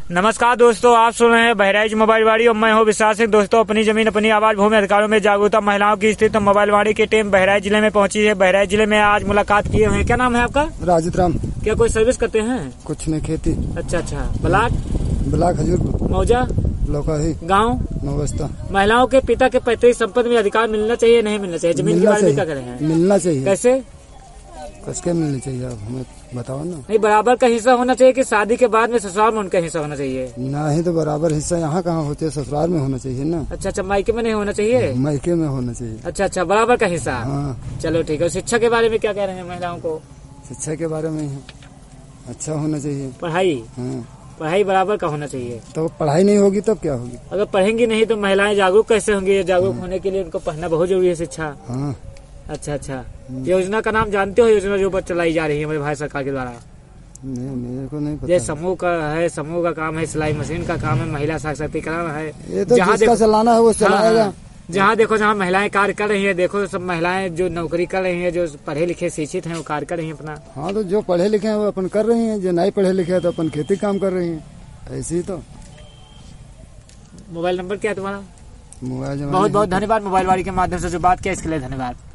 नमस्कार दोस्तों, आप सुन रहे हैं बहराइच मोबाइल वाड़ी और मैं हूं विशाल सिंह। दोस्तों, अपनी जमीन अपनी आवाज, भूमि अधिकारों में जागरूकता, महिलाओं की स्थिति तो मोबाइल वाड़ी की टीम बहराइच जिले में पहुंची है। बहराइच जिले में आज मुलाकात किए हुए हैं। क्या नाम है आपका? राजित राम। क्या कोई सर्विस करते हैं? कुछ नहीं, खेती। अच्छा। ब्लाक हजूर मौजा लोकाही गाँव। नवस्ता। महिलाओं के पिता के पैतृक संपत्ति में अधिकार मिलना चाहिए, नहीं मिलना चाहिए? जमीन के बारे में क्या कह रहे हैं? मिलना चाहिए। कैसे? कसके मिलनी चाहिए, आप हमें बताओ ना। नहीं, बराबर का हिस्सा होना चाहिए कि शादी के बाद में ससुराल में उनका हिस्सा होना चाहिए? ना ही तो बराबर हिस्सा यहाँ कहाँ होते है, ससुराल में होना चाहिए ना। अच्छा, मायके में नहीं होना चाहिए? मायके में होना चाहिए। अच्छा, बराबर का हिस्सा। हाँ। चलो ठीक है। शिक्षा के बारे में क्या कह रहे हैं महिलाओं को? शिक्षा के बारे में अच्छा होना चाहिए। पढ़ाई? हाँ। पढ़ाई बराबर का होना चाहिए। तो पढ़ाई नहीं होगी तब क्या होगी? अगर पढ़ेंगी नहीं तो महिलाएं जागरूक कैसे होंगी? जागरूक होने के लिए उनको पढ़ना बहुत जरूरी है, शिक्षा। हाँ। अच्छा। योजना का नाम जानते हो? योजना जो ऊपर चलाई जा रही है हमारे भारत सरकार के द्वारा? नहीं, मेरे को नहीं पता। ये समूह का है, समूह का काम है, सिलाई मशीन का काम है, महिला सशक्तिकरण है। ये तो जिसका चलाना है वो चलाएगा। हाँ, जहाँ देखो जहाँ महिलाएं कार्य कर रही है, देखो सब महिलाएं जो नौकरी कर रही है, जो पढ़े लिखे शिक्षित हैं, वो कार्य कर रही है अपना। हाँ, तो जो पढ़े लिखे हैं वो अपन कर रही हैं, जो नहीं पढ़े लिखे हैं तो अपन खेती काम कर रही हैं। ऐसे ही तो। मोबाइल नंबर क्या है तुम्हारा? मोबाइल बहुत बहुत धन्यवाद। मोबाइल वाड़ी के माध्यम से जो बात किया इसके लिए धन्यवाद।